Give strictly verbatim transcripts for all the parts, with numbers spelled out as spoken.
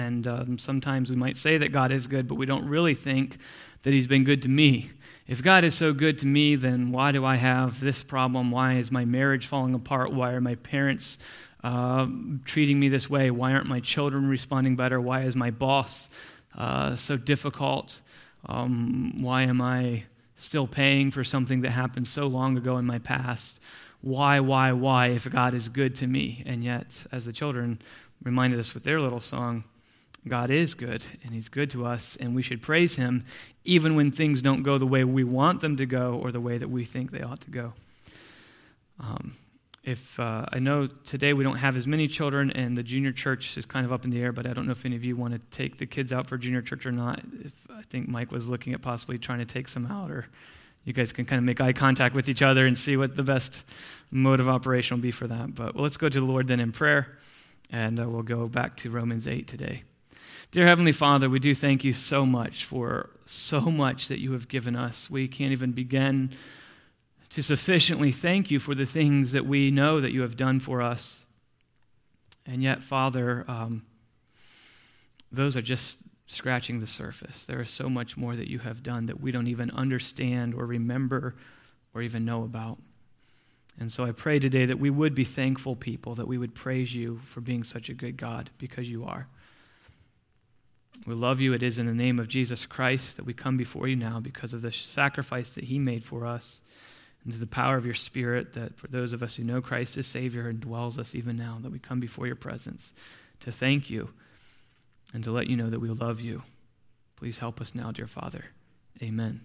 And um, sometimes we might say that God is good, but we don't really think that he's been good to me. If God is so good to me, then why do I have this problem? Why is my marriage falling apart? Why are my parents uh, treating me this way? Why aren't my children responding better? Why is my boss uh, so difficult? Um, why am I still paying for something that happened so long ago in my past? Why, why, why, if God is good to me? And yet, as the children reminded us with their little song, God is good, and he's good to us, and we should praise him even when things don't go the way we want them to go or the way that we think they ought to go. Um, if uh, I know today we don't have as many children, and the junior church is kind of up in the air, but I don't know if any of you want to take the kids out for junior church or not. If I think Mike was looking at possibly trying to take some out, or you guys can kind of make eye contact with each other and see what the best mode of operation will be for that. But well, let's go to the Lord then in prayer, and uh, we'll go back to Romans eight today. Dear Heavenly Father, we do thank you so much for so much that you have given us. We can't even begin to sufficiently thank you for the things that we know that you have done for us. And yet, Father, um, those are just scratching the surface. There is so much more that you have done that we don't even understand or remember or even know about. And so I pray today that we would be thankful people, that we would praise you for being such a good God, because you are. We love you. It is in the name of Jesus Christ that we come before you now because of the sacrifice that he made for us, and to the power of your Spirit, that for those of us who know Christ as Savior and dwells us even now, that we come before your presence to thank you and to let you know that we love you. Please help us now, dear Father. Amen.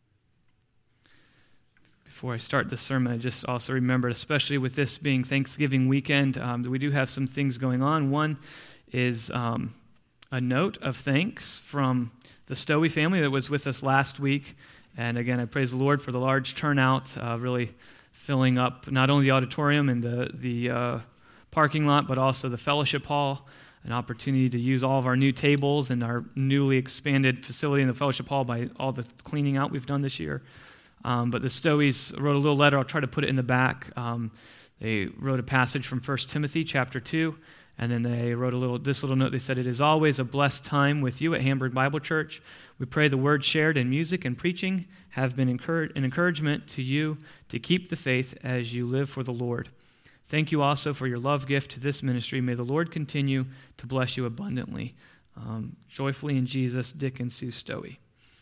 Before I start the sermon, I just also remembered, especially with this being Thanksgiving weekend, um, that we do have some things going on. One is Um, a note of thanks from the Stowey family that was with us last week. And again, I praise the Lord for the large turnout, uh, really filling up not only the auditorium and the, the uh, parking lot, but also the fellowship hall, an opportunity to use all of our new tables and our newly expanded facility in the fellowship hall by all the cleaning out we've done this year. Um, but the Stoweys wrote a little letter. I'll try to put it in the back. Um, they wrote a passage from First Timothy chapter two. And then they wrote a little, this little note. They said, "It is always a blessed time with you at Hamburg Bible Church. We pray the word shared in music and preaching have been encourage, an encouragement to you to keep the faith as you live for the Lord. Thank you also for your love gift to this ministry. May the Lord continue to bless you abundantly. Um, joyfully in Jesus, Dick and Sue Stowey."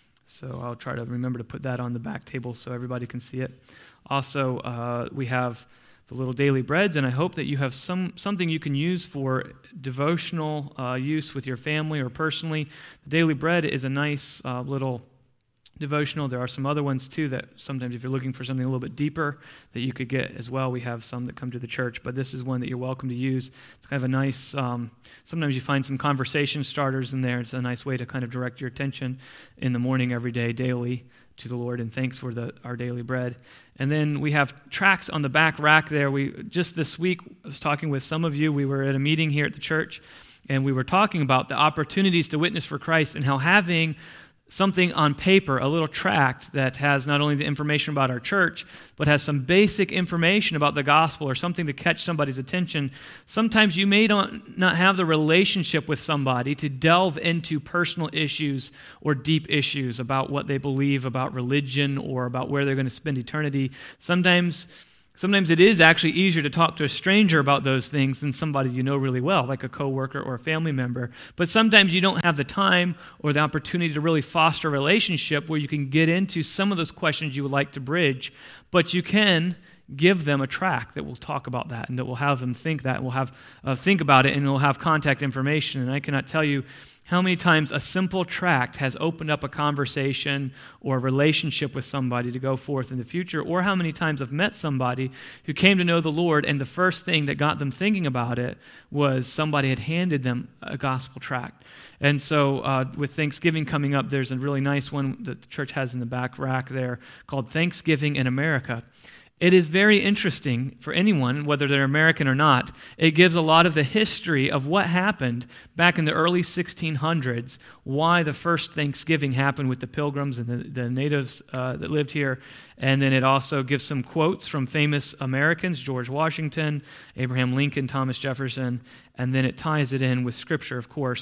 So I'll try to remember to put that on the back table so everybody can see it. Also, uh, we have the little daily breads, and I hope that you have some something you can use for devotional uh, use with your family or personally. The daily bread is a nice uh, little devotional. There are some other ones too that sometimes if you're looking for something a little bit deeper that you could get as well. We have some that come to the church, but this is one that you're welcome to use. It's kind of a nice, um, sometimes you find some conversation starters in there. It's a nice way to kind of direct your attention in the morning every day, daily, to the Lord, and thanks for the our daily bread. And then we have tracts on the back rack there. We just this week I was talking with some of you. We were at a meeting here at the church, and we were talking about the opportunities to witness for Christ and how having something on paper, a little tract that has not only the information about our church, but has some basic information about the gospel or something to catch somebody's attention. Sometimes you may not, not have the relationship with somebody to delve into personal issues or deep issues about what they believe about religion or about where they're going to spend eternity. Sometimes Sometimes it is actually easier to talk to a stranger about those things than somebody you know really well, like a coworker or a family member. But sometimes you don't have the time or the opportunity to really foster a relationship where you can get into some of those questions you would like to bridge, but you can give them a tract that will talk about that and that will have them think that, and will have uh, think about it, and it will have contact information. And I cannot tell you how many times a simple tract has opened up a conversation or a relationship with somebody to go forth in the future, or how many times I've met somebody who came to know the Lord, and the first thing that got them thinking about it was somebody had handed them a gospel tract. And so uh, with Thanksgiving coming up, there's a really nice one that the church has in the back rack there called Thanksgiving in America. It is very interesting for anyone, whether they're American or not. It gives a lot of the history of what happened back in the early sixteen hundreds, why the first Thanksgiving happened with the Pilgrims and the, the natives uh, that lived here. And then it also gives some quotes from famous Americans, George Washington, Abraham Lincoln, Thomas Jefferson, and then it ties it in with Scripture, of course.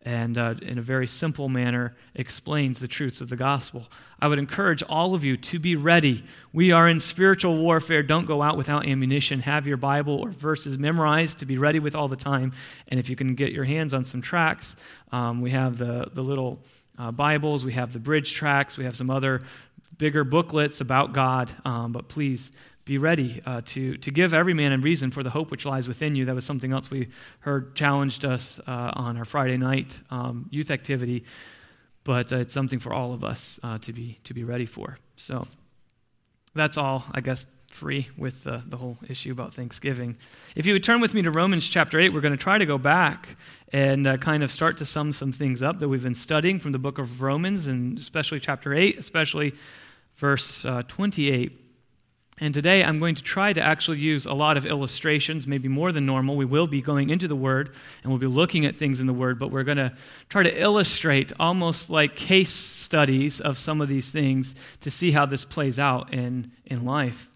and uh, in a very simple manner explains the truths of the gospel. I would encourage all of you to be ready. We are in spiritual warfare. Don't go out without ammunition. Have your Bible or verses memorized to be ready with all the time. And if you can get your hands on some tracts, um, we have the, the little uh, Bibles, we have the bridge tracts, we have some other bigger booklets about God, um, but please be ready uh, to, to give every man a reason for the hope which lies within you. That was something else we heard challenged us uh, on our Friday night um, youth activity, but uh, it's something for all of us uh, to be to be ready for. So that's all, I guess, free with uh, the whole issue about Thanksgiving. If you would turn with me to Romans chapter eight, we're going to try to go back and uh, kind of start to sum some things up that we've been studying from the book of Romans, and especially chapter eight, especially verse uh, twenty-eight. And today I'm going to try to actually use a lot of illustrations, maybe more than normal. We will be going into the Word, and we'll be looking at things in the Word, but we're going to try to illustrate almost like case studies of some of these things to see how this plays out in, in life.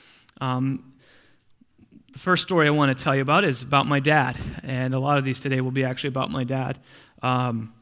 Um, the first story I want to tell you about is about my dad, and a lot of these today will be actually about my dad. Um,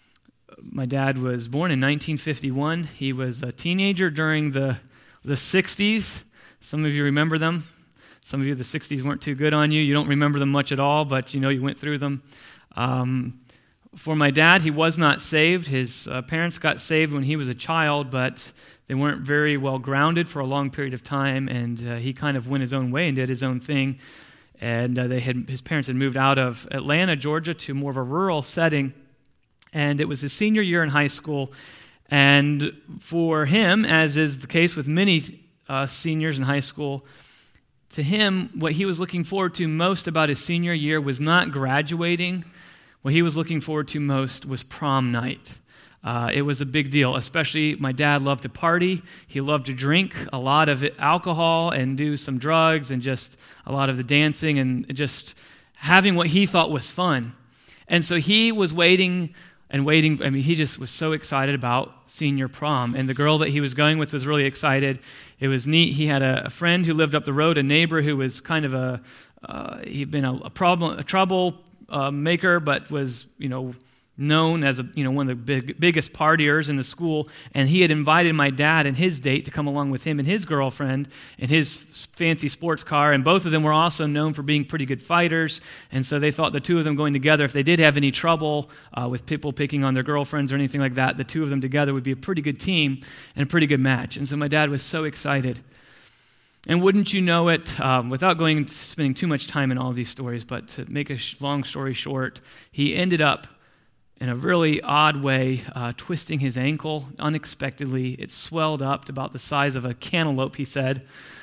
my dad was born in nineteen fifty-one. He was a teenager during the, the sixties. Some of you remember them. Some of you, the sixties weren't too good on you. You don't remember them much at all, but you know you went through them. Um, for my dad, he was not saved. His uh, parents got saved when he was a child, but they weren't very well grounded for a long period of time, and uh, he kind of went his own way and did his own thing. And uh, they had his parents had moved out of Atlanta, Georgia, to more of a rural setting, and it was his senior year in high school. And for him, as is the case with many Uh, seniors in high school, to him, what he was looking forward to most about his senior year was not graduating. What he was looking forward to most was prom night. Uh, it was a big deal, especially my dad loved to party. He loved to drink a lot of alcohol and do some drugs and just a lot of the dancing and just having what he thought was fun. And so he was waiting and waiting. I mean, he just was so excited about senior prom. And the girl that he was going with was really excited. It was neat. He had a, a friend who lived up the road, a neighbor who was kind of a, uh, he'd been a, a problem, a trouble uh, maker, but was, you know, known as a, you know, one of the big, biggest partiers in the school. And he had invited my dad and his date to come along with him and his girlfriend in his fancy sports car. And both of them were also known for being pretty good fighters. And so they thought the two of them going together, if they did have any trouble uh, with people picking on their girlfriends or anything like that, the two of them together would be a pretty good team and a pretty good match. And so my dad was so excited. And wouldn't you know it, um, without going spending too much time in all of these stories, but to make a sh- long story short, he ended up in a really odd way, uh, twisting his ankle unexpectedly. It swelled up to about the size of a cantaloupe, he said.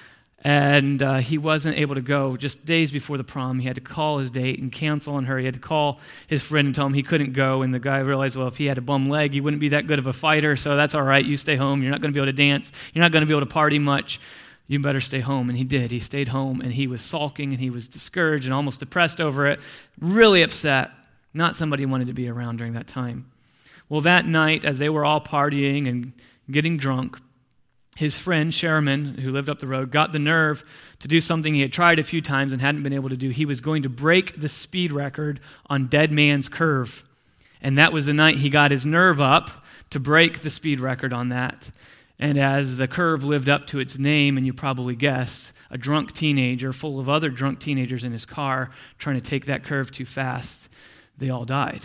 And uh, he wasn't able to go. Just days before the prom, he had to call his date and cancel on her. He had to call his friend and tell him he couldn't go. And the guy realized, well, if he had a bum leg, he wouldn't be that good of a fighter, so that's all right. You stay home. You're not going to be able to dance. You're not going to be able to party much. You better stay home. And he did. He stayed home, and he was sulking, and he was discouraged and almost depressed over it, really upset. Not somebody he wanted to be around during that time. Well, that night, as they were all partying and getting drunk, his friend, Sherman, who lived up the road, got the nerve to do something he had tried a few times and hadn't been able to do. He was going to break the speed record on Dead Man's Curve. And that was the night he got his nerve up to break the speed record on that. And as the curve lived up to its name, and you probably guessed, a drunk teenager full of other drunk teenagers in his car trying to take that curve too fast, they all died.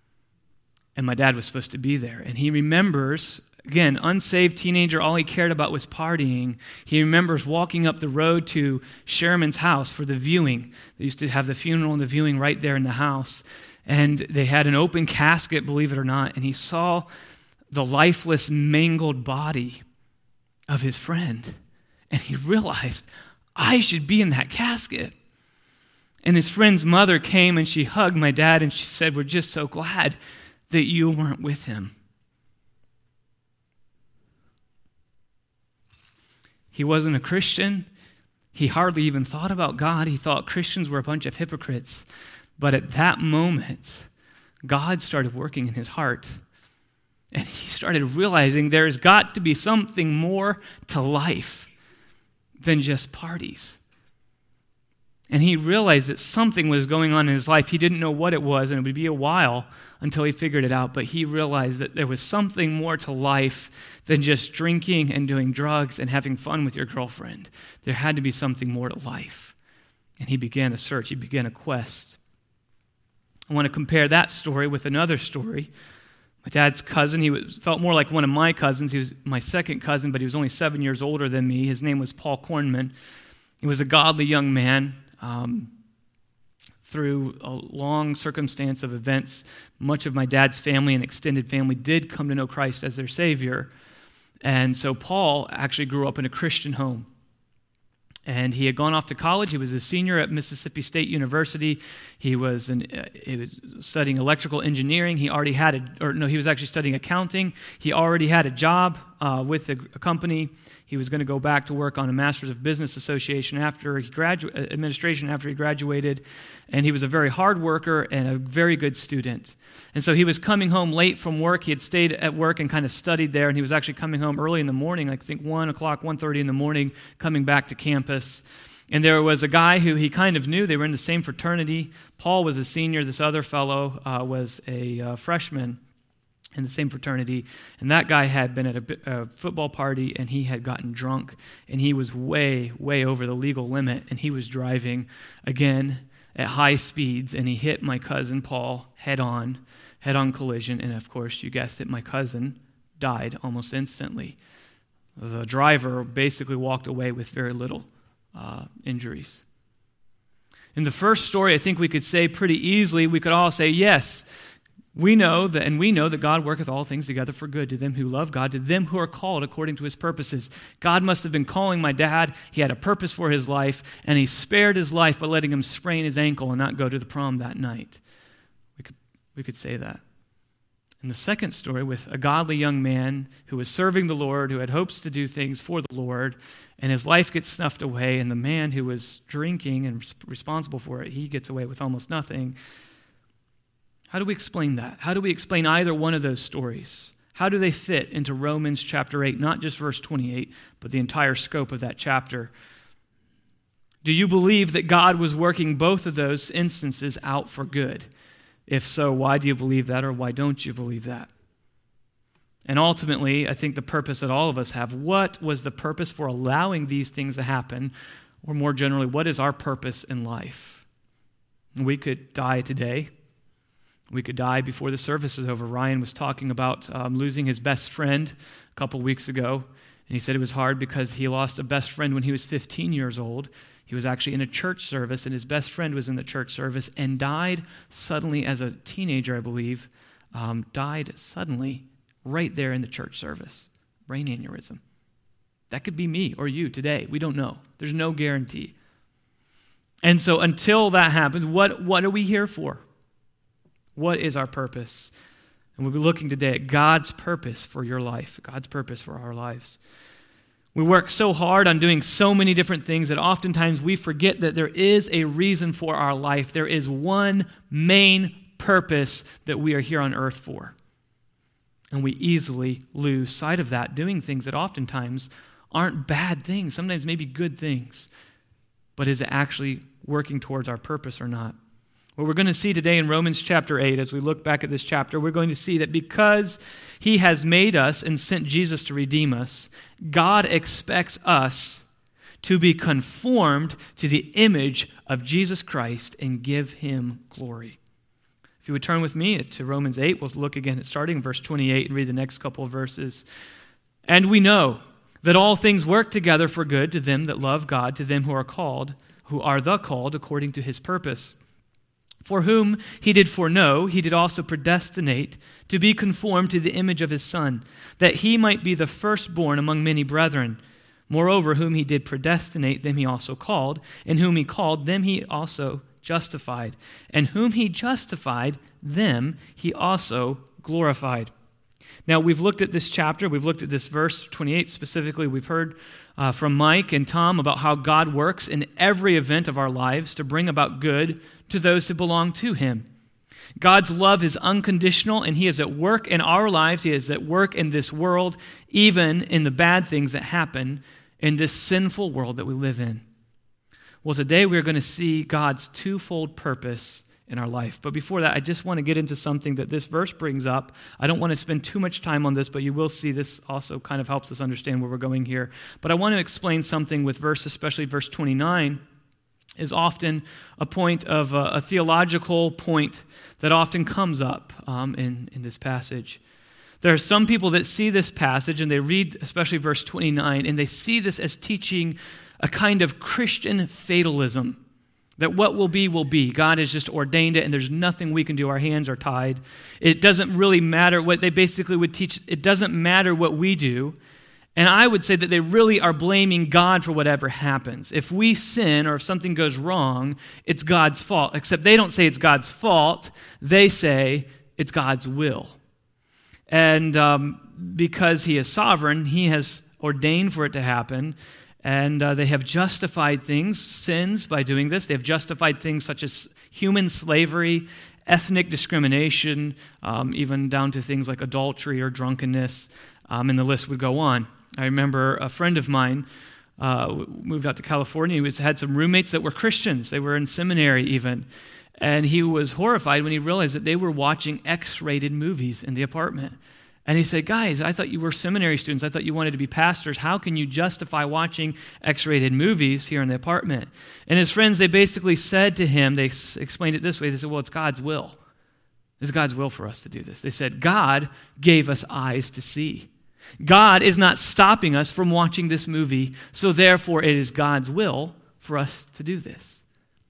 And my dad was supposed to be there. And he remembers, again, unsaved teenager, all he cared about was partying. He remembers walking up the road to Sherman's house for the viewing. They used to have the funeral and the viewing right there in the house. And they had an open casket, believe it or not. And he saw the lifeless, mangled body of his friend. And he realized, I should be in that casket. And his friend's mother came and she hugged my dad and she said, we're just so glad that you weren't with him. He wasn't a Christian. He hardly even thought about God. He thought Christians were a bunch of hypocrites. But at that moment, God started working in his heart. And he started realizing there's got to be something more to life than just parties. And he realized that something was going on in his life. He didn't know what it was, and it would be a while until he figured it out. But he realized that there was something more to life than just drinking and doing drugs and having fun with your girlfriend. There had to be something more to life. And he began a search. He began a quest. I want to compare that story with another story. My dad's cousin, he was, felt more like one of my cousins. He was my second cousin, but he was only seven years older than me. His name was Paul Kornman. He was a godly young man. Um, through a long circumstance of events, much of my dad's family and extended family did come to know Christ as their Savior. And so Paul actually grew up in a Christian home. And he had gone off to college. He was a senior at Mississippi State University. He was, an, uh, he was studying electrical engineering. He already had a, or no, he was actually studying accounting. He already had a job uh, with a, a company. He was going to go back to work on a Master's of Business Association after he gradu- administration after he graduated. And he was a very hard worker and a very good student. And so he was coming home late from work. He had stayed at work and kind of studied there, and he was actually coming home early in the morning, I think one o'clock, one thirty in the morning, coming back to campus. And there was a guy who he kind of knew. They were in the same fraternity. Paul was a senior. This other fellow uh, was a uh, freshman in the same fraternity. And that guy had been at a, a football party, and he had gotten drunk, and he was way, way over the legal limit, and he was driving, again, at high speeds, and he hit my cousin Paul head-on, head-on collision, and of course, you guessed it, my cousin died almost instantly. The driver basically walked away with very little uh, injuries. In the first story, I think we could say pretty easily, we could all say, yes, we know that, and we know that God worketh all things together for good to them who love God, to them who are called according to his purposes. God must have been calling my dad. He had a purpose for his life, and he spared his life by letting him sprain his ankle and not go to the prom that night. We could, we could say that. In the second story, with a godly young man who was serving the Lord, who had hopes to do things for the Lord, and his life gets snuffed away, and the man who was drinking and responsible for it, he gets away with almost nothing. How do we explain that? How do we explain either one of those stories? How do they fit into Romans chapter eight, not just verse twenty-eight, but the entire scope of that chapter? Do you believe that God was working both of those instances out for good? If so, why do you believe that, or why don't you believe that? And ultimately, I think the purpose that all of us have, what was the purpose for allowing these things to happen? Or more generally, what is our purpose in life? And we could die today. We could die before the service is over. Ryan was talking about um, losing his best friend a couple weeks ago, and he said it was hard because he lost a best friend when he was fifteen years old. He was actually in a church service, and his best friend was in the church service and died suddenly as a teenager, I believe, um, died suddenly right there in the church service. Brain aneurysm. That could be me or you today. We don't know. There's no guarantee. And so until that happens, what, what are we here for? What is our purpose? And we'll be looking today at God's purpose for your life, God's purpose for our lives. We work so hard on doing so many different things that oftentimes we forget that there is a reason for our life. There is one main purpose that we are here on earth for. And we easily lose sight of that, doing things that oftentimes aren't bad things, sometimes maybe good things. But is it actually working towards our purpose or not? What we're going to see today in Romans chapter eight, as we look back at this chapter, we're going to see that because he has made us and sent Jesus to redeem us, God expects us to be conformed to the image of Jesus Christ and give him glory. If you would turn with me to Romans eight, we'll look again at starting in verse twenty-eight and read the next couple of verses. And we know that all things work together for good to them that love God, to them who are called, who are the called according to his purpose. For whom he did foreknow, he did also predestinate to be conformed to the image of his Son, that he might be the firstborn among many brethren. Moreover, whom he did predestinate, them he also called, and whom he called, them he also justified. And whom he justified, them he also glorified. Now, we've looked at this chapter, we've looked at this verse twenty-eight specifically. We've heard uh, from Mike and Tom about how God works in every event of our lives to bring about good to those who belong to him. God's love is unconditional, and he is at work in our lives. He is at work in this world, even in the bad things that happen in this sinful world that we live in. Well, today we're going to see God's twofold purpose in our life. But before that, I just want to get into something that this verse brings up. I don't want to spend too much time on this, but you will see this also kind of helps us understand where we're going here. But I want to explain something with verse, especially verse twenty-nine, is often a point of a, a theological point that often comes up um, in, in this passage. There are some people that see this passage and they read especially verse twenty-nine and they see this as teaching a kind of Christian fatalism. That what will be, will be. God has just ordained it, and there's nothing we can do. Our hands are tied. It doesn't really matter what they basically would teach. It doesn't matter what we do. And I would say that they really are blaming God for whatever happens. If we sin or if something goes wrong, it's God's fault. Except they don't say it's God's fault. They say it's God's will. And um, because he is sovereign, he has ordained for it to happen. And uh, they have justified things, sins, by doing this. They have justified things such as human slavery, ethnic discrimination, um, even down to things like adultery or drunkenness, um, and the list would go on. I remember a friend of mine uh, moved out to California. He was, had some roommates that were Christians. They were in seminary even. And he was horrified when he realized that they were watching X-rated movies in the apartment. And he said, guys, I thought you were seminary students. I thought you wanted to be pastors. How can you justify watching X-rated movies here in the apartment? And his friends, they basically said to him, they explained it this way. They said, well, it's God's will. It's God's will for us to do this. They said, God gave us eyes to see. God is not stopping us from watching this movie, so therefore it is God's will for us to do this.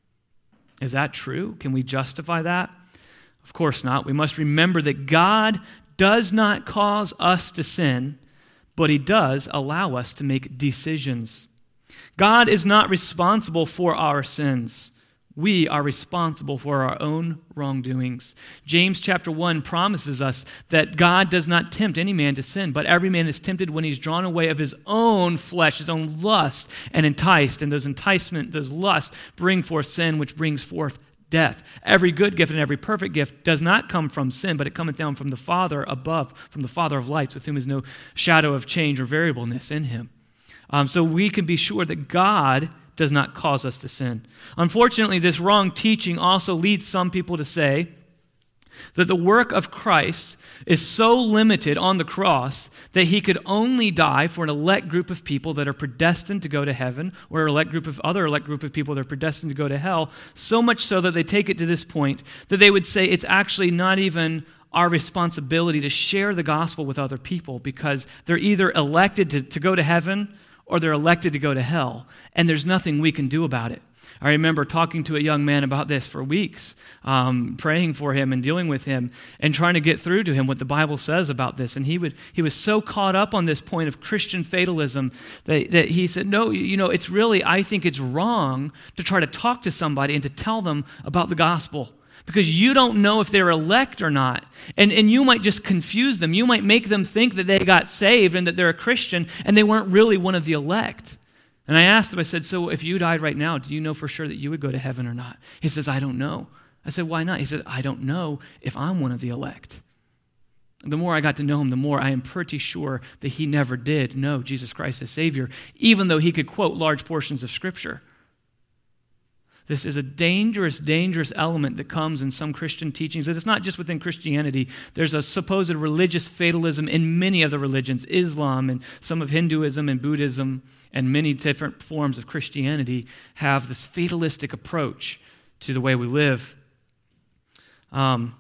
Is that true? Can we justify that? Of course not. We must remember that God does not cause us to sin, but he does allow us to make decisions. God is not responsible for our sins. We are responsible for our own wrongdoings. James chapter one promises us that God does not tempt any man to sin, but every man is tempted when he's drawn away of his own flesh, his own lust, and enticed. And those enticement, those lust, bring forth sin, which brings forth death. Every good gift and every perfect gift does not come from sin, but it cometh down from the Father above, from the Father of lights, with whom is no shadow of change or variableness in him. Um, so we can be sure that God does not cause us to sin. Unfortunately, this wrong teaching also leads some people to say that the work of Christ is so limited on the cross that he could only die for an elect group of people that are predestined to go to heaven, or an elect group of other elect group of people that are predestined to go to hell, so much so that they take it to this point that they would say it's actually not even our responsibility to share the gospel with other people because they're either elected to, to go to heaven or they're elected to go to hell, and there's nothing we can do about it. I remember talking to a young man about this for weeks, um, praying for him and dealing with him and trying to get through to him what the Bible says about this. And he would he was so caught up on this point of Christian fatalism that, that he said, no, you know, it's really, I think it's wrong to try to talk to somebody and to tell them about the gospel. Because you don't know if they're elect or not. And, and you might just confuse them. You might make them think that they got saved and that they're a Christian and they weren't really one of the elect. And I asked him, I said, so if you died right now, do you know for sure that you would go to heaven or not? He says, I don't know. I said, why not? He said, I don't know if I'm one of the elect. The more I got to know him, the more I am pretty sure that he never did know Jesus Christ as Savior, even though he could quote large portions of Scripture. This is a dangerous, dangerous element that comes in some Christian teachings. It's not just within Christianity. There's a supposed religious fatalism in many of the religions, Islam and some of Hinduism and Buddhism and many different forms of Christianity have this fatalistic approach to the way we live. Um,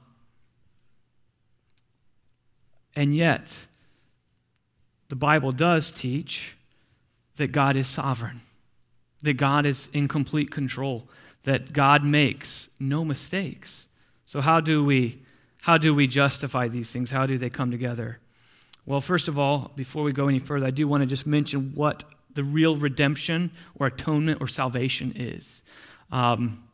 and yet, the Bible does teach that God is sovereign, that God is in complete control, that God makes no mistakes. So how do we how do we justify these things? How do they come together? Well, first of all, before we go any further, I do want to just mention what the real redemption or atonement or salvation is. Um,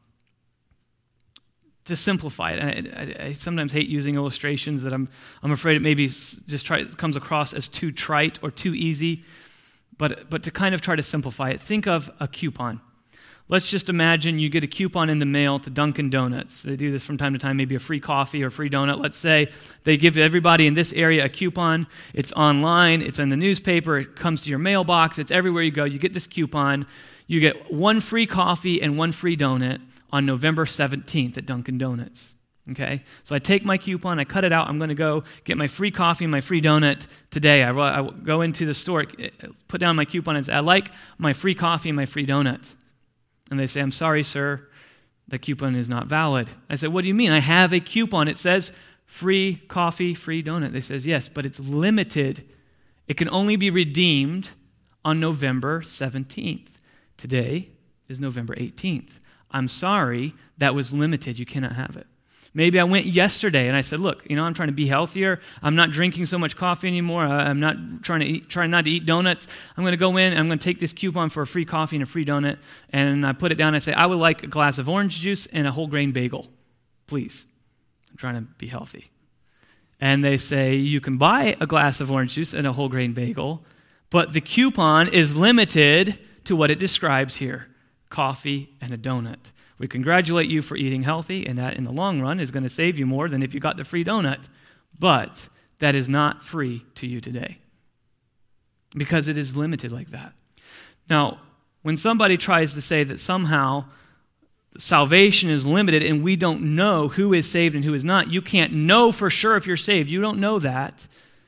to simplify it, I, I, I sometimes hate using illustrations that I'm I'm afraid it maybe just try, comes across as too trite or too easy. But, but to kind of try to simplify it, think of a coupon. Let's just imagine you get a coupon in the mail to Dunkin' Donuts. They do this from time to time, maybe a free coffee or a free donut. Let's say they give everybody in this area a coupon. It's online, it's in the newspaper, it comes to your mailbox, it's everywhere you go. You get this coupon, you get one free coffee and one free donut on November seventeenth at Dunkin' Donuts. Okay? So I take my coupon, I cut it out, I'm going to go get my free coffee and my free donut today. I, I go into the store, put down my coupon and say, I like my free coffee and my free donut. And they say, I'm sorry, sir, the coupon is not valid. I said, what do you mean? I have a coupon. It says free coffee, free donut. They says, yes, but it's limited. It can only be redeemed on November seventeenth. Today is November eighteenth. I'm sorry, that was limited. You cannot have it. Maybe I went yesterday and I said, look, you know, I'm trying to be healthier. I'm not drinking so much coffee anymore. I'm not trying to eat, trying not to eat donuts. I'm going to go in, I'm going to take this coupon for a free coffee and a free donut, and I put it down and I say, I would like a glass of orange juice and a whole grain bagel, please. I'm trying to be healthy. And they say, you can buy a glass of orange juice and a whole grain bagel, but the coupon is limited to what it describes here, coffee and a donut. We congratulate you for eating healthy, and that in the long run is going to save you more than if you got the free donut. But that is not free to you today because it is limited like that. Now, when somebody tries to say that somehow salvation is limited and we don't know who is saved and who is not, you can't know for sure if you're saved. You don't know that.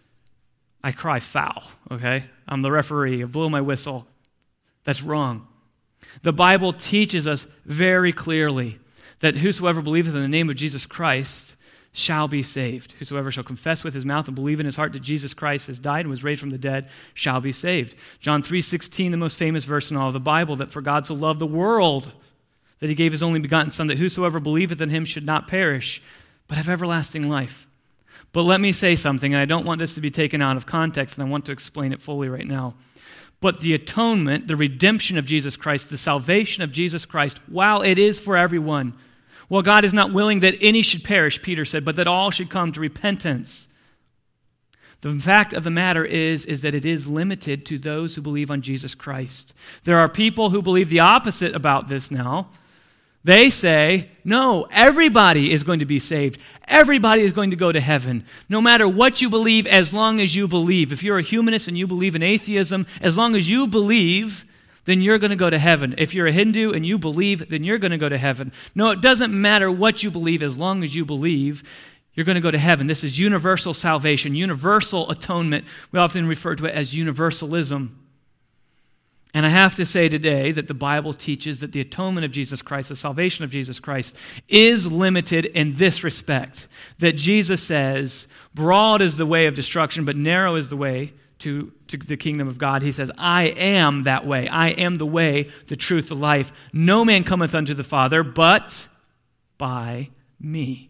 I cry foul, okay? I'm the referee. I blow my whistle. That's wrong. The Bible teaches us very clearly that whosoever believeth in the name of Jesus Christ shall be saved. Whosoever shall confess with his mouth and believe in his heart that Jesus Christ has died and was raised from the dead shall be saved. John three sixteen, the most famous verse in all of the Bible, that for God so loved the world that he gave his only begotten Son, that whosoever believeth in him should not perish, but have everlasting life. But let me say something, and I don't want this to be taken out of context, and I want to explain it fully right now. But the atonement, the redemption of Jesus Christ, the salvation of Jesus Christ, while it is for everyone, well, God is not willing that any should perish, Peter said, but that all should come to repentance. The fact of the matter is, is that it is limited to those who believe on Jesus Christ. There are people who believe the opposite about this now. They say, no, everybody is going to be saved. Everybody is going to go to heaven. No matter what you believe, as long as you believe. If you're a humanist and you believe in atheism, as long as you believe, then you're going to go to heaven. If you're a Hindu and you believe, then you're going to go to heaven. No, it doesn't matter what you believe, as long as you believe, you're going to go to heaven. This is universal salvation, universal atonement. We often refer to it as universalism. And I have to say today that the Bible teaches that the atonement of Jesus Christ, the salvation of Jesus Christ, is limited in this respect. That Jesus says, broad is the way of destruction, but narrow is the way to, to the kingdom of God. He says, I am that way. I am the way, the truth, the life. No man cometh unto the Father but by me.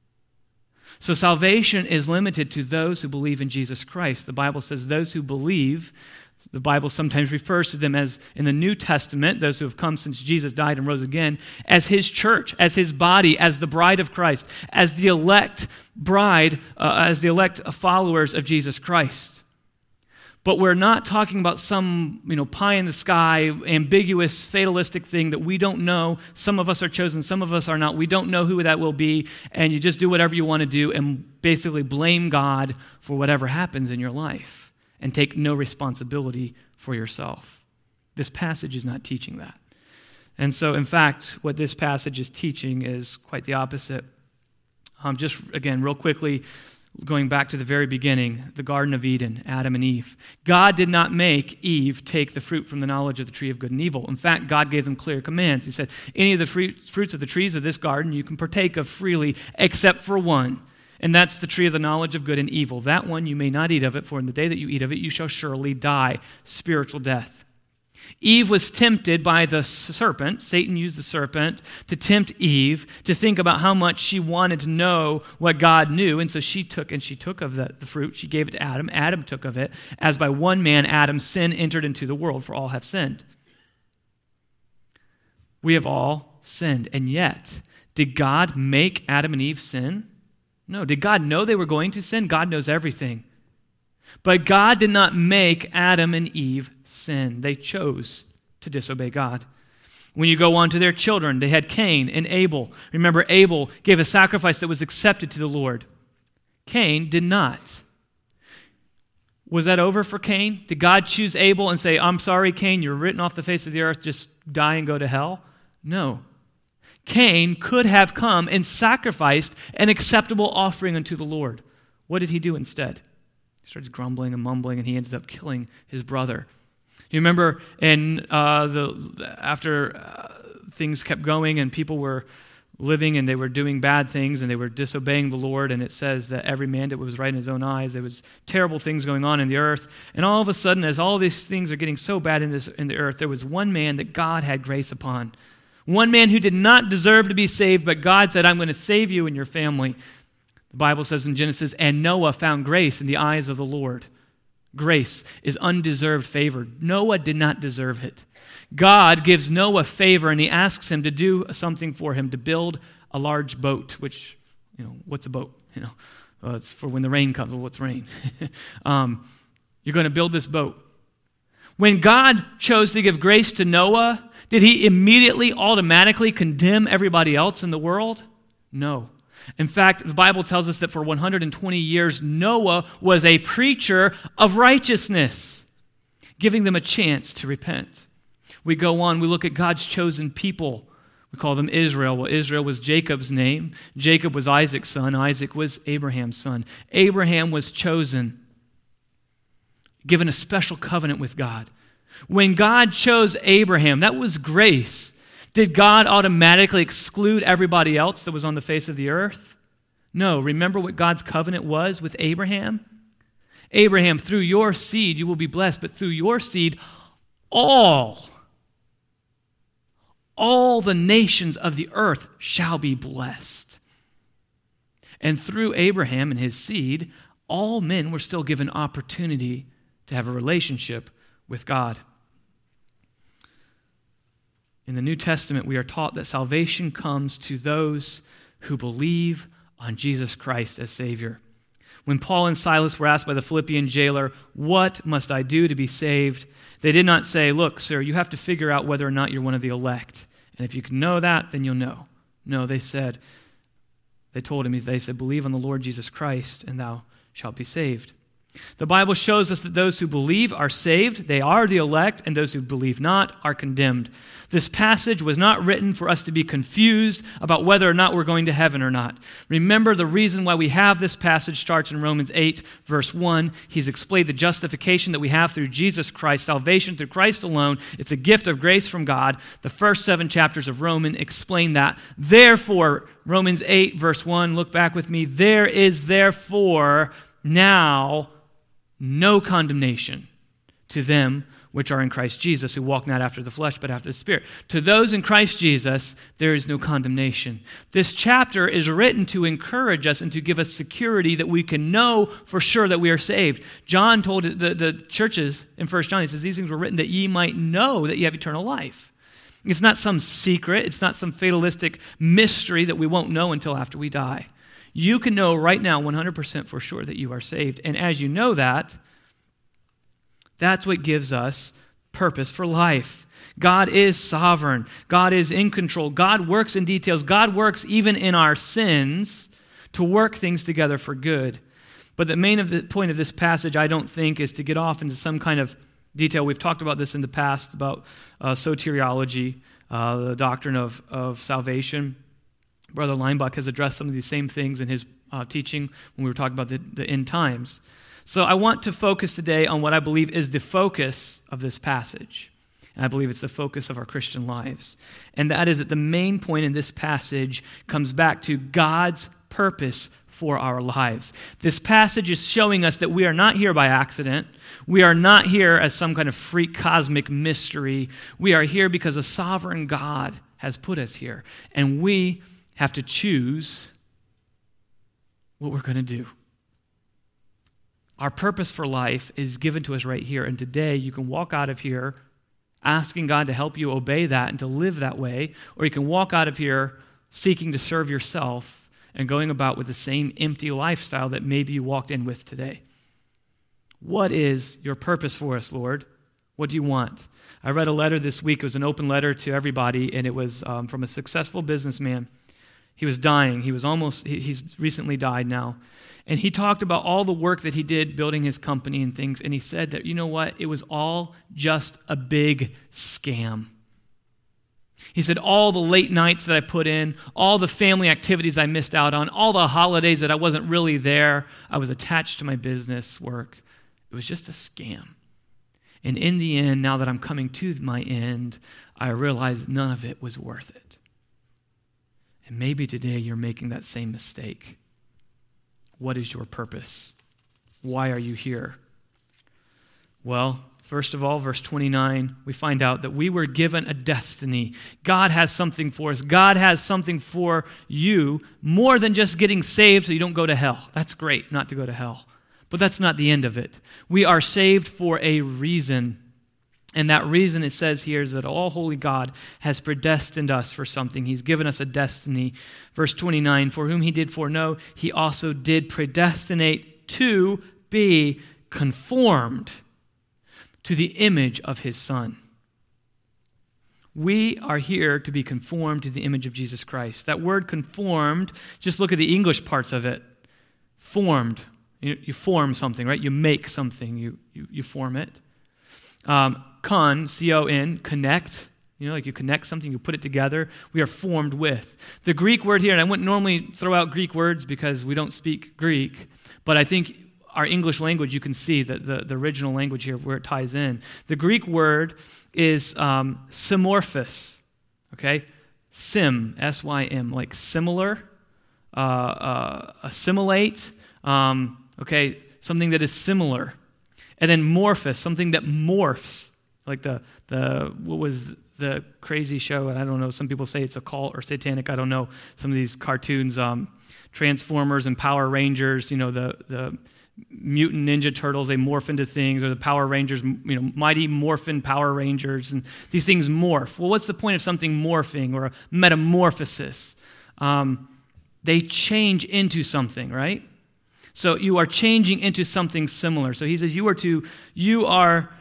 So salvation is limited to those who believe in Jesus Christ. The Bible says those who believe. The Bible sometimes refers to them as, in the New Testament, those who have come since Jesus died and rose again, as his church, as his body, as the bride of Christ, as the elect bride, uh, as the elect followers of Jesus Christ. But we're not talking about some, you know, pie in the sky, ambiguous, fatalistic thing that we don't know. Some of us are chosen, some of us are not. We don't know who that will be, and you just do whatever you want to do and basically blame God for whatever happens in your life. And take no responsibility for yourself. This passage is not teaching that. And so, in fact, what this passage is teaching is quite the opposite. Um, just, again, real quickly, going back to the very beginning, the Garden of Eden, Adam and Eve. God did not make Eve take the fruit from the knowledge of the tree of good and evil. In fact, God gave them clear commands. He said, any of the fruit, fruits of the trees of this garden you can partake of freely, except for one. And that's the tree of the knowledge of good and evil. That one you may not eat of it, for in the day that you eat of it, you shall surely die. Spiritual death. Eve was tempted by the serpent. Satan used the serpent to tempt Eve to think about how much she wanted to know what God knew. And so she took and she took of the, the fruit. She gave it to Adam. Adam took of it. As by one man, Adam, sin entered into the world, for all have sinned. We have all sinned. And yet, did God make Adam and Eve sin? No. Did God know they were going to sin? God knows everything. But God did not make Adam and Eve sin. They chose to disobey God. When you go on to their children, they had Cain and Abel. Remember, Abel gave a sacrifice that was accepted to the Lord. Cain did not. Was that over for Cain? Did God choose Abel and say, I'm sorry, Cain, you're written off the face of the earth, just die and go to hell? No. Cain could have come and sacrificed an acceptable offering unto the Lord. What did he do instead? He started grumbling and mumbling, and he ended up killing his brother. You remember in uh, the after uh, things kept going and people were living and they were doing bad things and they were disobeying the Lord, and it says that every man did what was right in his own eyes. There was terrible things going on in the earth, and all of a sudden, as all these things are getting so bad in this in the earth, there was one man that God had grace upon. One man who did not deserve to be saved, but God said, I'm going to save you and your family. The Bible says in Genesis, and Noah found grace in the eyes of the Lord. Grace is undeserved favor. Noah did not deserve it. God gives Noah favor, and he asks him to do something for him, to build a large boat, which, you know, what's a boat? You know, well, it's for when the rain comes. Well, what's rain? um, you're going to build this boat. When God chose to give grace to Noah, did he immediately, automatically condemn everybody else in the world? No. In fact, the Bible tells us that for one hundred twenty years, Noah was a preacher of righteousness, giving them a chance to repent. We go on, we look at God's chosen people. We call them Israel. Well, Israel was Jacob's name. Jacob was Isaac's son. Isaac was Abraham's son. Abraham was chosen, given a special covenant with God. When God chose Abraham, that was grace. Did God automatically exclude everybody else that was on the face of the earth? No. Remember what God's covenant was with Abraham? Abraham, through your seed you will be blessed, but through your seed, all, all the nations of the earth shall be blessed. And through Abraham and his seed, all men were still given opportunity to have a relationship with God. In the New Testament, we are taught that salvation comes to those who believe on Jesus Christ as Savior. When Paul and Silas were asked by the Philippian jailer, what must I do to be saved? They did not say, look, sir, you have to figure out whether or not you're one of the elect. And if you can know that, then you'll know. No, they said, they told him, they said, believe on the Lord Jesus Christ, and thou shalt be saved. The Bible shows us that those who believe are saved, they are the elect, and those who believe not are condemned. This passage was not written for us to be confused about whether or not we're going to heaven or not. Remember, the reason why we have this passage starts in Romans eight, verse one. He's explained the justification that we have through Jesus Christ, salvation through Christ alone. It's a gift of grace from God. The first seven chapters of Romans explain that. Therefore, Romans eight, verse one, look back with me. There is therefore now no condemnation to them which are in Christ Jesus, who walk not after the flesh, but after the Spirit. To those in Christ Jesus, there is no condemnation. This chapter is written to encourage us and to give us security that we can know for sure that we are saved. John told the, the churches in First John, he says, these things were written that ye might know that ye have eternal life. It's not some secret. It's not some fatalistic mystery that we won't know until after we die. You can know right now one hundred percent for sure that you are saved. And as you know that, that's what gives us purpose for life. God is sovereign. God is in control. God works in details. God works even in our sins to work things together for good. But the main of the point of this passage, I don't think, is to get off into some kind of detail. We've talked about this in the past, about uh, soteriology, uh, the doctrine of, of salvation. Brother Leinbach has addressed some of these same things in his uh, teaching when we were talking about the, the end times. So I want to focus today on what I believe is the focus of this passage. And I believe it's the focus of our Christian lives. And that is that the main point in this passage comes back to God's purpose for our lives. This passage is showing us that we are not here by accident. We are not here as some kind of freak cosmic mystery. We are here because a sovereign God has put us here. And we have to choose what we're going to do. Our purpose for life is given to us right here. And today you can walk out of here asking God to help you obey that and to live that way. Or you can walk out of here seeking to serve yourself and going about with the same empty lifestyle that maybe you walked in with today. What is your purpose for us, Lord? What do you want? I read a letter this week. It was an open letter to everybody, and it was um, from a successful businessman. He was dying. He was almost, he, he's recently died now. And he talked about all the work that he did building his company and things. And he said that, you know what? It was all just a big scam. He said, all the late nights that I put in, all the family activities I missed out on, all the holidays that I wasn't really there, I was attached to my business work. It was just a scam. And in the end, now that I'm coming to my end, I realize none of it was worth it. And maybe today you're making that same mistake. What is your purpose? Why are you here? Well, first of all, verse twenty-nine, we find out that we were given a destiny. God has something for us. God has something for you more than just getting saved so you don't go to hell. That's great, not to go to hell. But that's not the end of it. We are saved for a reason. And that reason, it says here, is that all holy God has predestined us for something. He's given us a destiny. Verse twenty-nine, for whom he did foreknow, he also did predestinate to be conformed to the image of his Son. We are here to be conformed to the image of Jesus Christ. That word conformed, just look at the English parts of it. Formed. You, you form something, right? You make something. You, you, you form it. Um, con, C O N, connect. You know, like you connect something, you put it together. We are formed with. The Greek word here, and I wouldn't normally throw out Greek words because we don't speak Greek, but I think our English language, you can see that the, the original language here where it ties in. The Greek word is um, symorphos, okay? Sim, S Y M, like similar, uh, uh, assimilate, um, okay, something that is similar. And then morphos, something that morphs, like the, the what was the crazy show, and I don't know, some people say it's a cult or satanic, I don't know, some of these cartoons, um, Transformers and Power Rangers, you know, the the Mutant Ninja Turtles, they morph into things, or the Power Rangers, you know, Mighty Morphin Power Rangers, and these things morph. Well, what's the point of something morphing or a metamorphosis? Um, they change into something, right? So you are changing into something similar. So he says you are to, you are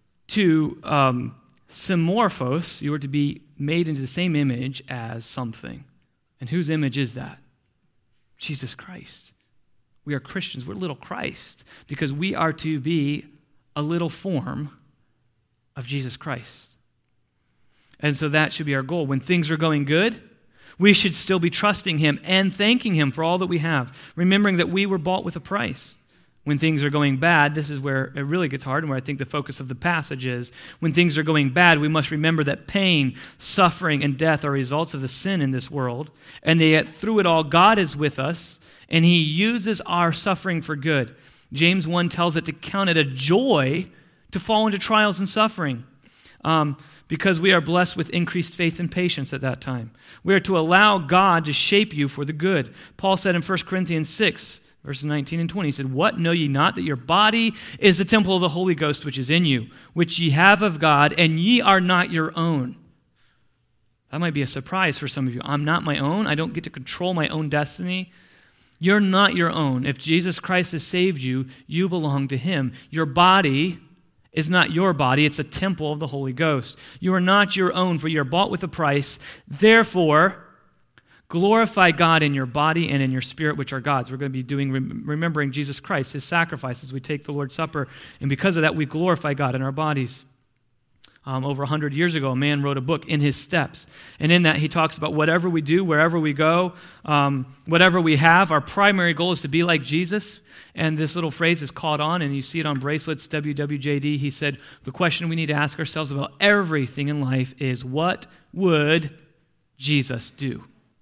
to um, symorphos, you are to be made into the same image as something. And whose image is that? Jesus Christ. We are Christians. We're little Christ because we are to be a little form of Jesus Christ. And so that should be our goal. When things are going good, we should still be trusting him and thanking him for all that we have, remembering that we were bought with a price. When things are going bad, this is where it really gets hard and where I think the focus of the passage is. When things are going bad, we must remember that pain, suffering, and death are results of the sin in this world, and that yet through it all, God is with us, and he uses our suffering for good. James one tells it to count it a joy to fall into trials and suffering um, because we are blessed with increased faith and patience at that time. We are to allow God to shape you for the good. Paul said in First Corinthians six, verses nineteen and twenty, he said, what, know ye not that your body is the temple of the Holy Ghost which is in you, which ye have of God, and ye are not your own? That might be a surprise for some of you. I'm not my own. I don't get to control my own destiny. You're not your own. If Jesus Christ has saved you, you belong to him. Your body is not your body. It's a temple of the Holy Ghost. You are not your own, for you are bought with a price. Therefore, glorify God in your body and in your spirit, which are God's. We're going to be doing remembering Jesus Christ, his sacrifice, as we take the Lord's Supper. And because of that, we glorify God in our bodies. Um, over one hundred years ago, a man wrote a book, In His Steps. And in that, he talks about whatever we do, wherever we go, um, whatever we have, our primary goal is to be like Jesus. And this little phrase is caught on, and you see it on bracelets, W W J D. He said, the question we need to ask ourselves about everything in life is, what would Jesus do?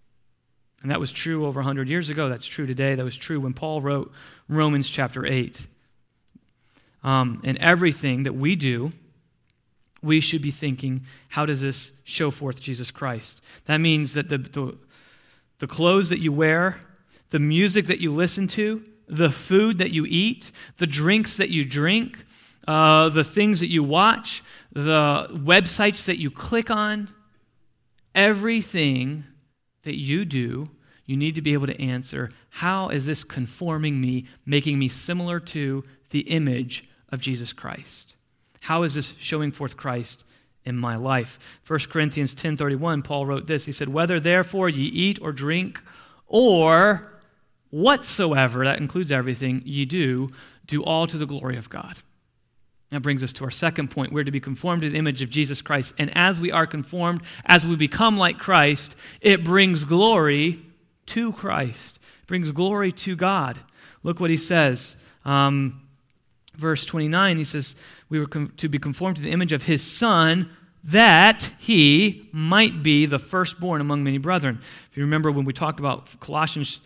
And that was true over one hundred years ago. That's true today. That was true when Paul wrote Romans chapter eight. Um, and everything that we do, we should be thinking, how does this show forth Jesus Christ? That means that the, the, the clothes that you wear, the music that you listen to, the food that you eat, the drinks that you drink, uh, the things that you watch, the websites that you click on, everything that you do, you need to be able to answer, how is this conforming me, making me similar to the image of Jesus Christ? How is this showing forth Christ in my life. First Corinthians ten thirty-one, Paul wrote this. He said, whether therefore ye eat or drink or whatsoever, that includes everything, ye do, do all to the glory of God. That brings us to our second point. We're to be conformed to the image of Jesus Christ. And as we are conformed, as we become like Christ, it brings glory to Christ. It brings glory to God. Look what he says. Um, verse twenty-nine, he says, we were com- to be conformed to the image of his Son, that he might be the firstborn among many brethren. If you remember when we talked about Colossians,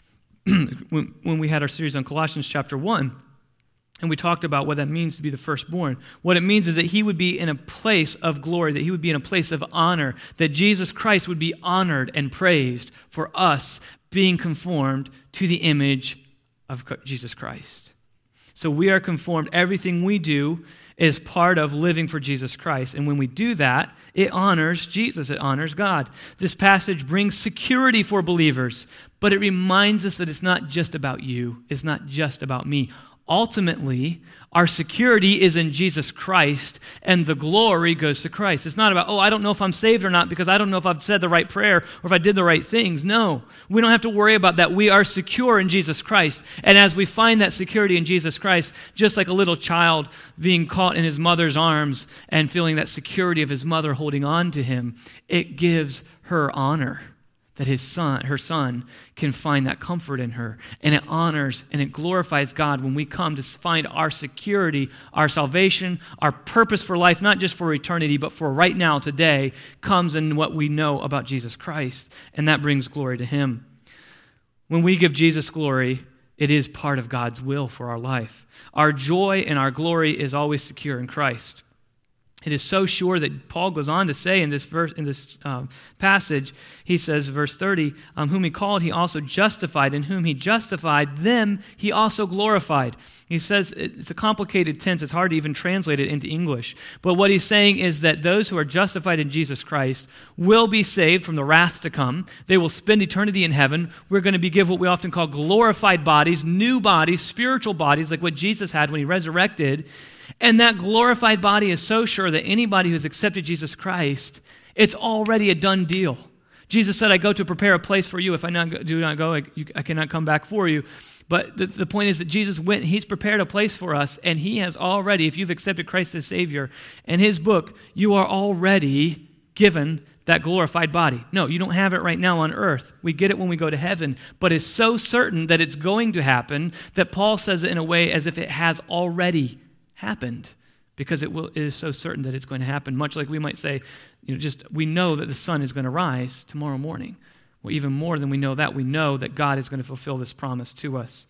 when, when we had our series on Colossians chapter one, and we talked about what that means to be the firstborn. What it means is that he would be in a place of glory, that he would be in a place of honor, that Jesus Christ would be honored and praised for us being conformed to the image of Jesus Christ. So we are conformed. Everything we do is part of living for Jesus Christ. And when we do that, it honors Jesus. It honors God. This passage brings security for believers, but it reminds us that it's not just about you. It's not just about me. Ultimately, our security is in Jesus Christ, and the glory goes to Christ. It's not about, oh, I don't know if I'm saved or not because I don't know if I've said the right prayer or if I did the right things. No, we don't have to worry about that. We are secure in Jesus Christ. And as we find that security in Jesus Christ, just like a little child being caught in his mother's arms and feeling that security of his mother holding on to him, it gives her honor. That his son, her son can find that comfort in her. And it honors and it glorifies God when we come to find our security, our salvation, our purpose for life, not just for eternity, but for right now, today, comes in what we know about Jesus Christ. And that brings glory to him. When we give Jesus glory, it is part of God's will for our life. Our joy and our glory is always secure in Christ. It is so sure that Paul goes on to say in this verse, in this uh, passage, he says, verse thirty, um, whom he called, he also justified, and whom he justified, them he also glorified. He says it's a complicated tense. It's hard to even translate it into English. But what he's saying is that those who are justified in Jesus Christ will be saved from the wrath to come. They will spend eternity in heaven. We're going to be given what we often call glorified bodies, new bodies, spiritual bodies, like what Jesus had when he resurrected. And that glorified body is so sure that anybody who's accepted Jesus Christ, it's already a done deal. Jesus said, I go to prepare a place for you. If I not, do not go, I, you, I cannot come back for you. But the, the point is that Jesus went, he's prepared a place for us, and he has already, if you've accepted Christ as Savior, in his book, you are already given that glorified body. No, you don't have it right now on earth. We get it when we go to heaven, but it's so certain that it's going to happen that Paul says it in a way as if it has already happened, because it will it is so certain that it's going to happen. Much like we might say, you know, just we know that the sun is going to rise tomorrow morning. Well, even more than we know that, we know that God is going to fulfill this promise to us.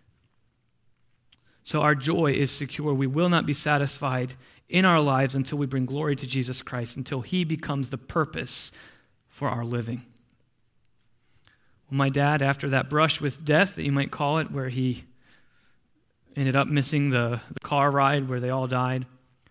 So our joy is secure. We will not be satisfied in our lives until we bring glory to Jesus Christ, until he becomes the purpose for our living. Well, my dad, after that brush with death, that you might call it, where he ended up missing the, the car ride where they all died.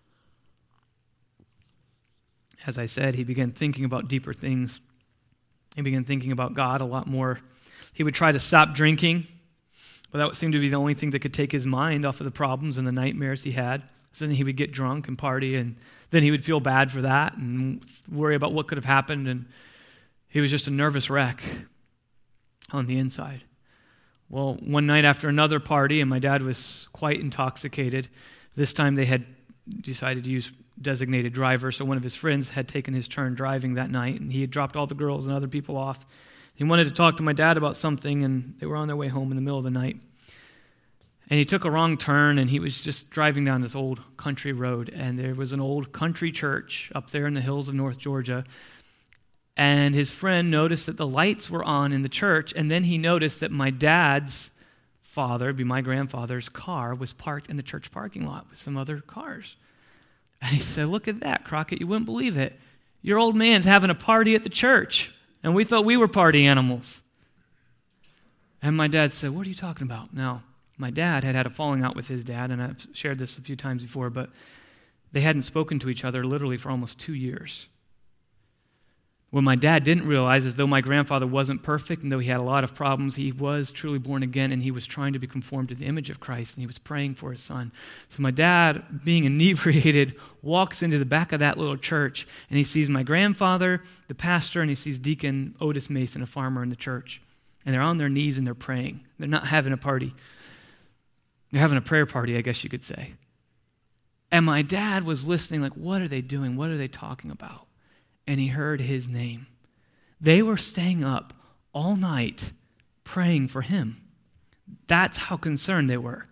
As I said, he began thinking about deeper things. He began thinking about God a lot more. He would try to stop drinking, but that seemed to be the only thing that could take his mind off of the problems and the nightmares he had. So then he would get drunk and party, and then he would feel bad for that and worry about what could have happened, and he was just a nervous wreck on the inside. Well, one night after another party, and my dad was quite intoxicated. This time they had decided to use designated driver, so one of his friends had taken his turn driving that night, and he had dropped all the girls and other people off. He wanted to talk to my dad about something, and they were on their way home in the middle of the night. And he took a wrong turn, and he was just driving down this old country road, and there was an old country church up there in the hills of North Georgia. And his friend noticed that the lights were on in the church, and then he noticed that my dad's father, it'd be my grandfather's car, was parked in the church parking lot with some other cars. And he said, look at that, Crockett, you wouldn't believe it. Your old man's having a party at the church, and we thought we were party animals. And my dad said, what are you talking about? Now, my dad had had a falling out with his dad, and I've shared this a few times before, but they hadn't spoken to each other literally for almost two years. What my dad didn't realize is though my grandfather wasn't perfect and though he had a lot of problems, he was truly born again and he was trying to be conformed to the image of Christ and he was praying for his son. So my dad, being inebriated, walks into the back of that little church and he sees my grandfather, the pastor, and he sees Deacon Otis Mason, a farmer in the church. And they're on their knees and they're praying. They're not having a party. They're having a prayer party, I guess you could say. And my dad was listening like, what are they doing? What are they talking about? And he heard his name. They were staying up all night praying for him. That's how concerned they were.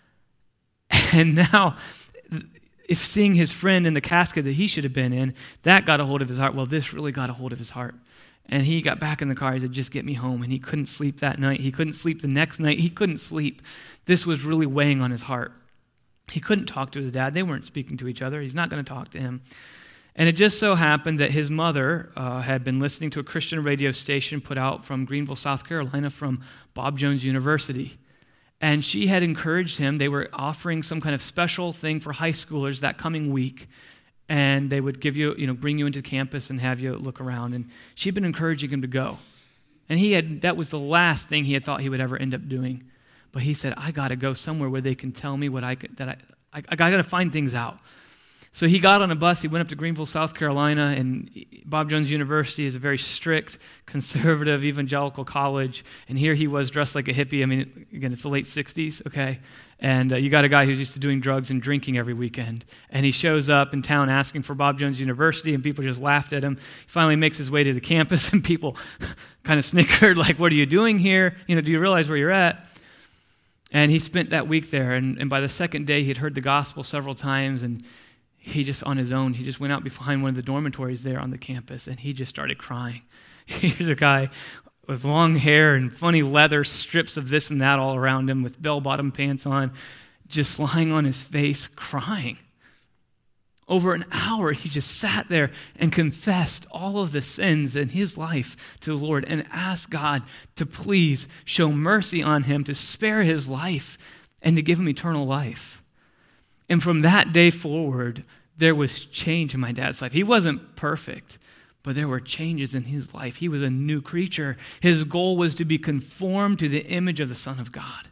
And now, if seeing his friend in the casket that he should have been in, that got a hold of his heart. Well, this really got a hold of his heart. And he got back in the car. He said, just get me home. And he couldn't sleep that night. He couldn't sleep the next night. He couldn't sleep. This was really weighing on his heart. He couldn't talk to his dad. They weren't speaking to each other. He's not going to talk to him. And it just so happened that his mother uh, had been listening to a Christian radio station put out from Greenville, South Carolina, from Bob Jones University. And she had encouraged him. They were offering some kind of special thing for high schoolers that coming week. And they would give you, you know, bring you into campus and have you look around. And she'd been encouraging him to go. And he had, that was the last thing he had thought he would ever end up doing. But he said, I got to go somewhere where they can tell me what I could, that I, I, I got to find things out. So he got on a bus, he went up to Greenville, South Carolina, and Bob Jones University is a very strict, conservative, evangelical college, and here he was dressed like a hippie. I mean, again, it's the late sixties, okay? And uh, you got a guy who's used to doing drugs and drinking every weekend, and he shows up in town asking for Bob Jones University, and people just laughed at him. He finally makes his way to the campus, and people kind of snickered, like, what are you doing here? You know, do you realize where you're at? And he spent that week there, and, and by the second day, he had heard the gospel several times, and he just, on his own, he just went out behind one of the dormitories there on the campus, and he just started crying. Here's a guy with long hair and funny leather strips of this and that all around him with bell-bottom pants on, just lying on his face crying. Over an hour, he just sat there and confessed all of the sins in his life to the Lord and asked God to please show mercy on him, to spare his life, and to give him eternal life. And from that day forward, there was change in my dad's life. He wasn't perfect, but there were changes in his life. He was a new creature. His goal was to be conformed to the image of the Son of God.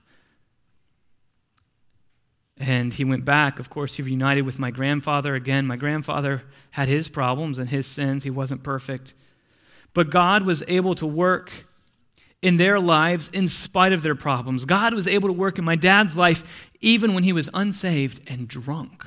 And he went back. Of course, he reunited with my grandfather. Again, my grandfather had his problems and his sins. He wasn't perfect. But God was able to work in their lives in spite of their problems. God was able to work in my dad's life even when he was unsaved and drunk,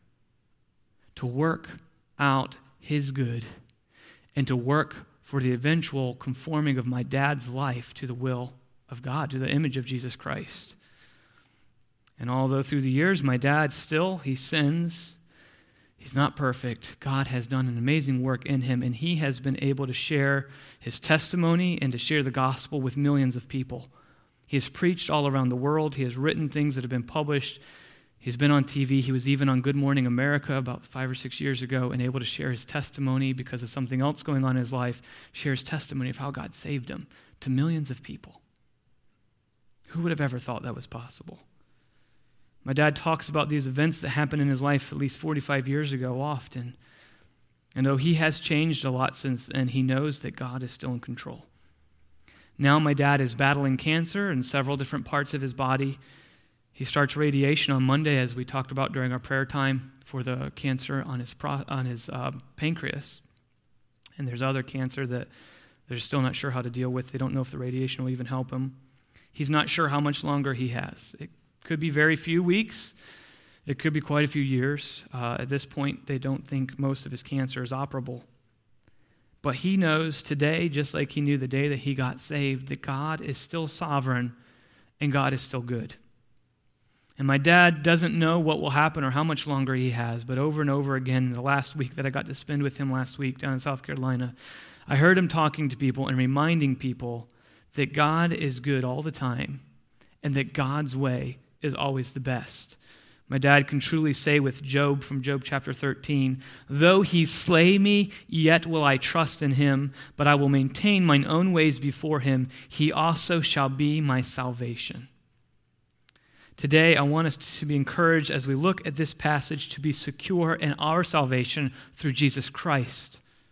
to work out his good and to work for the eventual conforming of my dad's life to the will of God, to the image of Jesus Christ. And although through the years my dad still, he sins, he's not perfect, God has done an amazing work in him, and he has been able to share his testimony and to share the gospel with millions of people. He has preached all around the world. He has written things that have been published. He's been on T V. He was even on Good Morning America about five or six years ago and able to share his testimony because of something else going on in his life, share his testimony of how God saved him to millions of people. Who would have ever thought that was possible? My dad talks about these events that happened in his life at least forty-five years ago often. And though he has changed a lot since then, he knows that God is still in control. Now my dad is battling cancer in several different parts of his body. He starts radiation on Monday, as we talked about during our prayer time, for the cancer on his pro- on his uh, pancreas. And there's other cancer that they're still not sure how to deal with. They don't know if the radiation will even help him. He's not sure how much longer he has. It could be very few weeks. It could be quite a few years. Uh, at this point, they don't think most of his cancer is operable. But he knows today, just like he knew the day that he got saved, that God is still sovereign and God is still good. And my dad doesn't know what will happen or how much longer he has, but over and over again, the last week that I got to spend with him last week down in South Carolina, I heard him talking to people and reminding people that God is good all the time and that God's way is always the best. My dad can truly say with Job from Job chapter thirteen, though he slay me, yet will I trust in him, but I will maintain mine own ways before him. He also shall be my salvation. Today, I want us to be encouraged as we look at this passage to be secure in our salvation through Jesus Christ.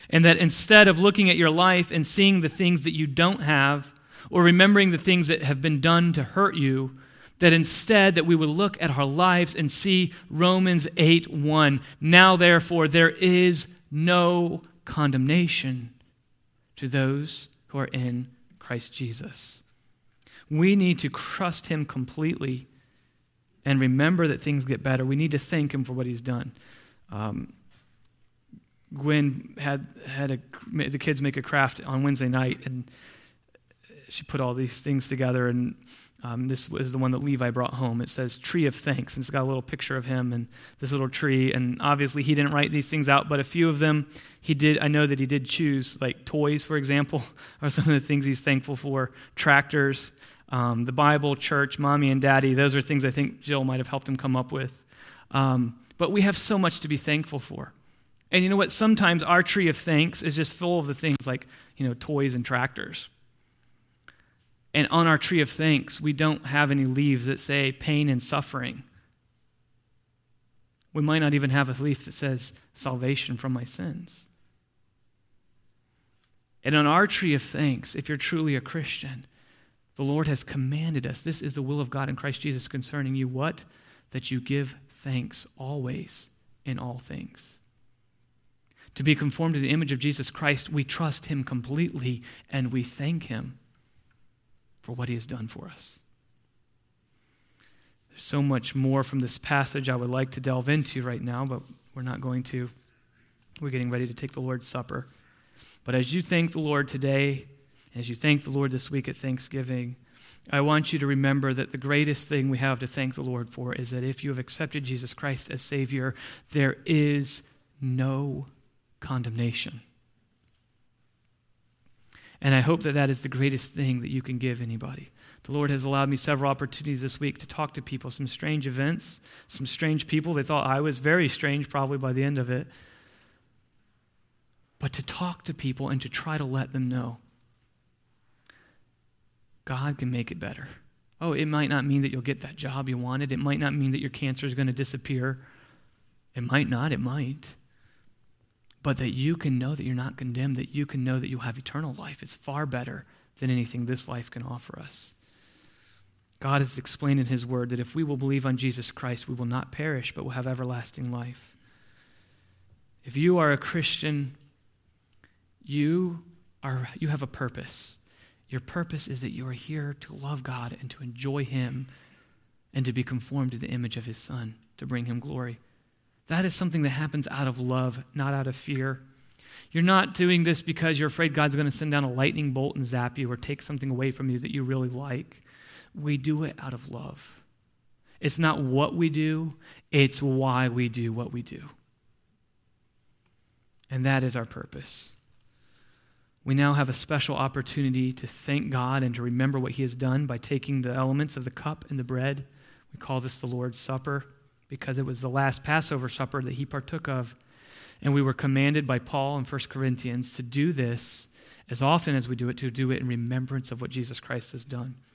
And that instead of looking at your life and seeing the things that you don't have, or remembering the things that have been done to hurt you, that instead that we would look at our lives and see Romans eight one. Now therefore there is no condemnation to those who are in Christ Jesus. We need to trust him completely and remember that things get better. We need to thank him for what he's done. Um, Gwen had had a, the kids make a craft on Wednesday night, and she put all these things together, and um, this was the one that Levi brought home. It says Tree of Thanks, and it's got a little picture of him and this little tree, and obviously he didn't write these things out, but a few of them he did. I know that he did choose, like toys, for example, are some of the things he's thankful for. Tractors, um, the Bible, church, mommy and daddy, those are things I think Jill might have helped him come up with. Um, but we have so much to be thankful for. And you know what? Sometimes our tree of thanks is just full of the things like, you know, toys and tractors. And on our tree of thanks, we don't have any leaves that say pain and suffering. We might not even have a leaf that says salvation from my sins. And on our tree of thanks, if you're truly a Christian, the Lord has commanded us, this is the will of God in Christ Jesus concerning you, what? That you give thanks always in all things. To be conformed to the image of Jesus Christ, we trust him completely and we thank him for what he has done for us. There's so much more from this passage I would like to delve into right now, but we're not going to. We're getting ready to take the Lord's Supper. But as you thank the Lord today, as you thank the Lord this week at Thanksgiving, I want you to remember that the greatest thing we have to thank the Lord for is that if you have accepted Jesus Christ as Savior, there is no condemnation. And I hope that that is the greatest thing that you can give anybody. The Lord has allowed me several opportunities this week to talk to people, some strange events, some strange people. They thought I was very strange probably by the end of it. But to talk to people and to try to let them know God can make it better. Oh, it might not mean that you'll get that job you wanted. It might not mean that your cancer is going to disappear. It might not, it might. But that you can know that you're not condemned, that you can know that you'll have eternal life. It's far better than anything this life can offer us. God has explained in his word that if we will believe on Jesus Christ, we will not perish, but will have everlasting life. If you are a Christian, you are you have a purpose. Your purpose is that you are here to love God and to enjoy him and to be conformed to the image of his Son, to bring him glory. That is something that happens out of love, not out of fear. You're not doing this because you're afraid God's going to send down a lightning bolt and zap you or take something away from you that you really like. We do it out of love. It's not what we do, it's why we do what we do. And that is our purpose. We now have a special opportunity to thank God and to remember what he has done by taking the elements of the cup and the bread. We call this the Lord's Supper, because it was the last Passover supper that he partook of. And we were commanded by Paul in First Corinthians to do this as often as we do it, to do it in remembrance of what Jesus Christ has done.